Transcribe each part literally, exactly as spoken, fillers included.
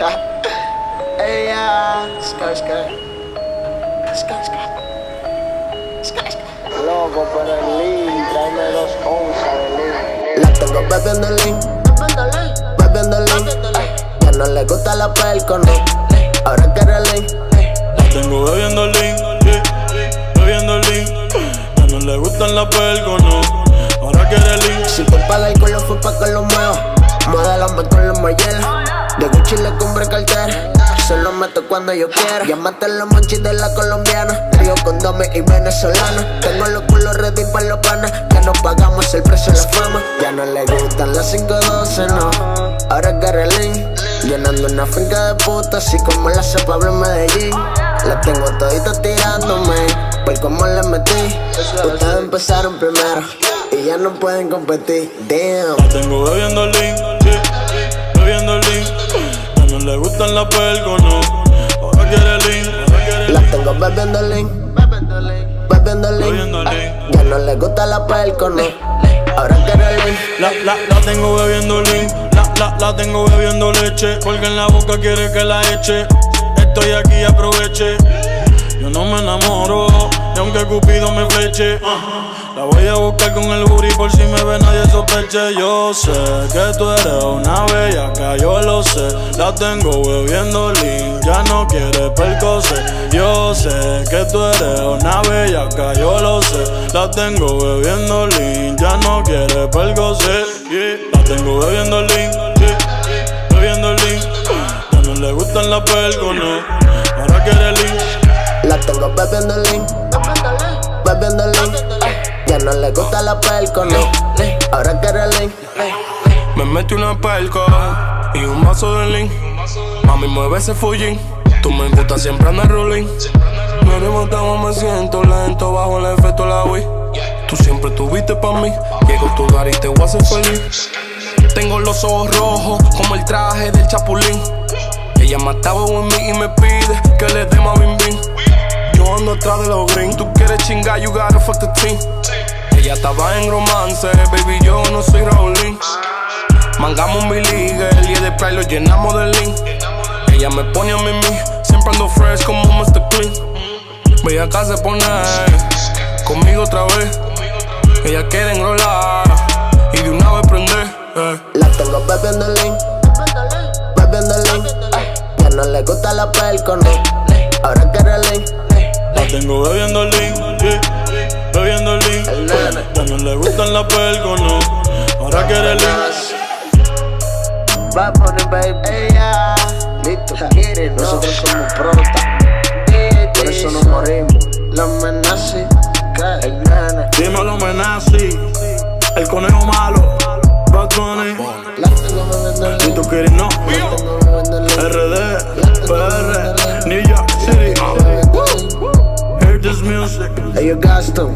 Ella, sky, sky, sky, sky, sky, sky. Loco, pero el lean, tráeme dos onzas de lean. La tengo bebiendo lean, bebiendo lean. Ya no le gusta la pelco, no. Ahora quiere lean. La tengo bebiendo lean, yeah, bebiendo lean. Ya no le gustan la pelco, no. Ahora quiere lean. Si te paga el culo fue pa' que lo mueva. Modélame con los mayores. De Gucci le compré cartera. Se lo meto cuando yo quiera. Llámate los monchis de la colombiana. Trío condones y venezolana. Tengo los culos ready para los panas. Ya no pagamos el precio de la fama. Ya no le gustan las cinco doce, no. Ahora quiere lean. Llenando una finca de putas, así como la hace Pablo en Medellín. La tengo todita tirándome, por cómo le metí. Ustedes empezaron primero y ya no pueden competir. Damn. La tengo bebiendo lean, yeah, bebiendo lean. Ya no le gustan la pelco, no. Ahora quiere lean, ahora quiere La lean. tengo bebiendo lean, bebiendo Bebiendo lean. lean. Ya no le gusta la pelco, no. Ahora quiere lean. La, la, la tengo bebiendo lean, la, la, la tengo bebiendo leche. Porque en la boca quiere que la eche. Estoy aquí, aproveche. Yo no me enamoro, y aunque Cupido me fleche, uh, la voy a buscar con el booty por si me ve nadie sospeche. Yo sé que tú eres una bellaca, yo lo sé. La tengo bebiendo lean, ya no quiere percose. Yo sé que tú eres una bellaca, yo lo sé. La tengo bebiendo lean, ya no quiere percose, yeah. La tengo bebiendo lean, yeah, bebiendo lean. Ya no le gustan la pelco, no. Ahora quiere lean. La tengo bebiendo lean, bebiendo lean. Ya no le gusta la pelco, no. Ahora quiere lean. Me metí una pelco y un vaso de lean. Mami, mueve ese fullín. Tú me gusta siempre andar rolling. Me levantamos, me siento lento bajo el efecto de la Wii. Tú siempre estuviste pa' mí. Llego a tu hogar y te voy a hacer feliz. Tengo los ojos rojos como el traje del Chapulín. Ella mataba en mí y me pide que le dé más bim bim. Yo ando atrás de los green. Tú quieres chingar, you gotta fuck the team. Ella estaba en romance, baby, yo no soy Raulín. Mangamos mi liga, el día de play lo llenamos de lean. Ella me pone a mí, siempre ando fresh como mister Clean. Voy acá se pone conmigo otra vez. Ella quiere enrolar y de una vez prender, eh. La tengo bebiendo lean, bebiendo lean. Ya no le gusta la pelco, no. Ahora quiere lean. La tengo bebiendo lean, yeah, bebiendo lean. Ya no le gustan la pelco, no. Ahora quiere lean. Va a poner baby, ella. Listo, quiere, nosotros somos prota. Por eso nos morimos. La amenaza, el nana. Dímelo, Menazi, el conejo malo, Bad Bunny. La tengo bebiendo Si lean, tú quieres, no. la tengo bebiendo lean. R D, P R, New York City. Hear this music. Ellos gastan,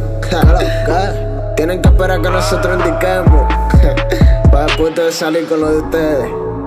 tienen que esperar que nosotros indiquemos para después de salir con lo de ustedes.